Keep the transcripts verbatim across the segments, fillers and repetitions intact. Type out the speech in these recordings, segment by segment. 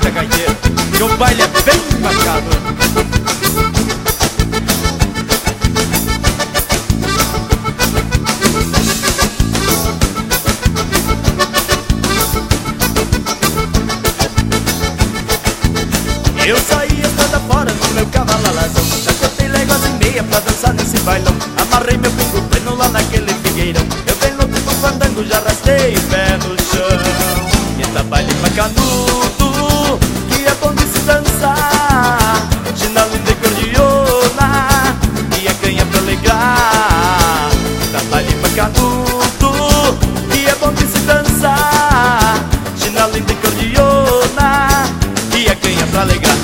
baita gaiteiro, que o baile é bem marcado. Eu saí estrada fora no meu cavalo alazão, já cortei léguas e meia pra dançar nesse bailão. Amarrei meu pingo pleno lá naquele figueirão, eu bem louco com fandango, já arrastei o pé no chão. E tá baile pra canudo, que é bom de se dançar, chinelo e cordiona, e a canha pra alegrar. E tá baile pra canudo, que é bom de se dançar, chinelo e cordiona, e a canha pra alegrar.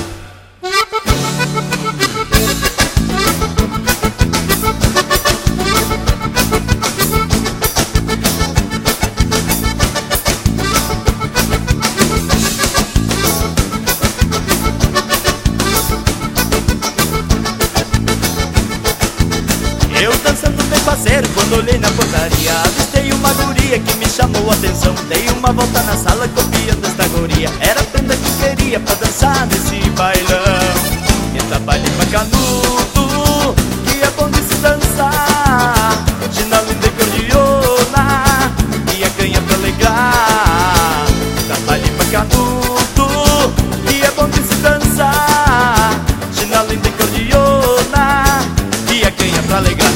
Eu dançando bem parceiro, quando olhei na portaria, avistei uma guria que me chamou a atenção. Dei uma volta na sala copiando esta guria, era a prenda que queria pra dançar nesse bailão. Entra baile pra canudo, que é bom de se dançar, chinelo e cordiona, e a canha pra alegrar. Entra baile pra canudo, que é bom de se dançar, chinelo e cordiona, e a canha pra alegrar.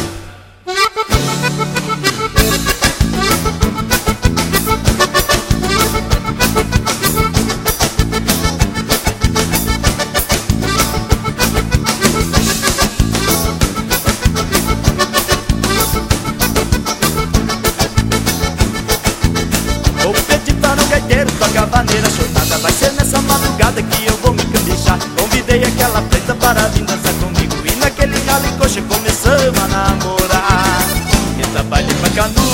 Vou acreditar no gaiteiro, toca a vaneira chornada. Vai ser nessa madrugada que eu vou me cambichar. Convidei aquela preta para vir dançar comigo, e naquele ralo em coxa começamos a namorar. Entra baile pra canudo,